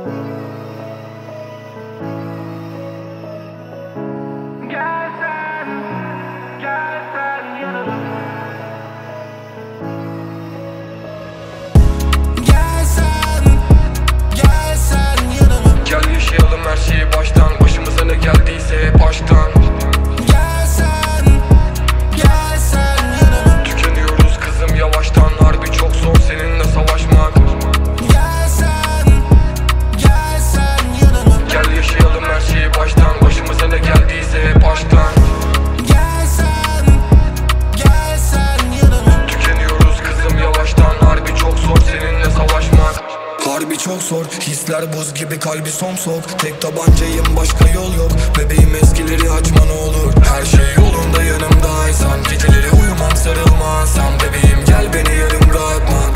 Gel yaşayalım her şeyi baştan, başımıza ne geldiyse hep baştan. Tükeniyoruz kızım yavaştan, harbi çok zor seninle savaşmak. Gel yaşayalım her şeyi baştan, başımıza ne geldiyse hep baştan. Tükeniyoruz kızım yavaştan, harbi çok zor seninle savaşmak. Harbi çok zor, hisler buz gibi, kalbi somsok. Tek tabancayım, başka yol yok. Bebeğim eskileri açma ne olur. Her şey yolunda yanımdaysan, geceleri uyumam sarılmasam. Bebeğim gel beni yarım bırakma.